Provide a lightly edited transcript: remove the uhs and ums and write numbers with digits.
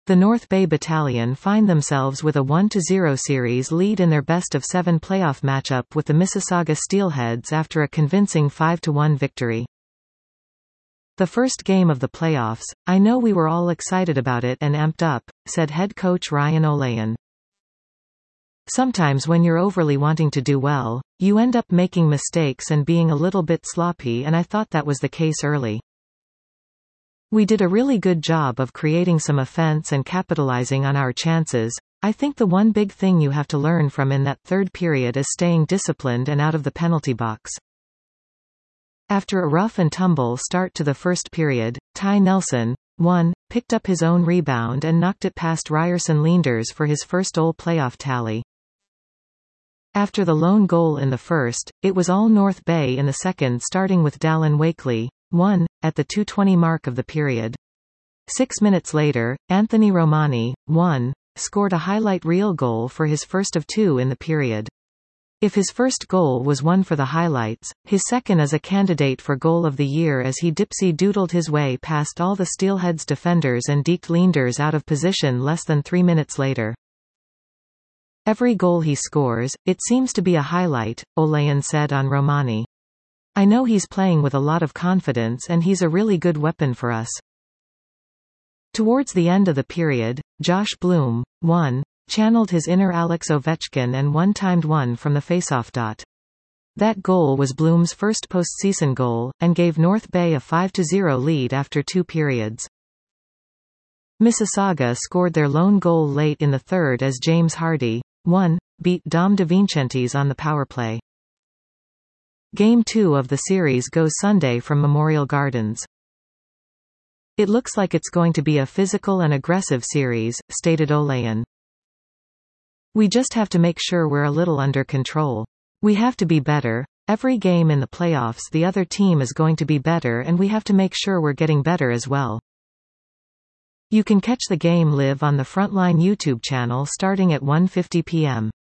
the North Bay Battalion find themselves with a 1-0 series lead in their best-of-7 playoff matchup with the Mississauga Steelheads after a convincing 5-1 victory. The first game of the playoffs, I know we were all excited about it and amped up, said head coach Ryan Olayan. Sometimes when you're overly wanting to do well, you end up making mistakes and being a little bit sloppy, and I thought that was the case early. We did a really good job of creating some offense and capitalizing on our chances. I think the one big thing you have to learn from in that third period is staying disciplined and out of the penalty box. After a rough and tumble start to the first period, Ty Nelson, 1, picked up his own rebound and knocked it past Ryerson Leanders for his first all-playoff tally. After the lone goal in the first, it was all North Bay in the second, starting with Dallin Wakely, 1, at the 2:20 mark of the period. 6 minutes later, Anthony Romani, 1, scored a highlight reel goal for his first of 2 in the period. If his first goal was one for the highlights, his second is a candidate for goal of the year as he dipsy-doodled his way past all the Steelheads defenders and deked Leanders out of position less than 3 minutes later. Every goal he scores, it seems to be a highlight, Olayan said on Romani. I know he's playing with a lot of confidence and he's a really good weapon for us. Towards the end of the period, Josh Bloom, 1, channeled his inner Alex Ovechkin and one-timed one from the faceoff dot. That goal was Bloom's first postseason goal, and gave North Bay a 5-0 lead after 2 periods. Mississauga scored their lone goal late in the third as James Hardy, 1, beat Dom DeVincentis on the powerplay. Game 2 of the series goes Sunday from Memorial Gardens. It looks like it's going to be a physical and aggressive series, stated Olayan. We just have to make sure we're a little under control. We have to be better. Every game in the playoffs the other team is going to be better and we have to make sure we're getting better as well. You can catch the game live on the Frontline YouTube channel starting at 1:50 p.m.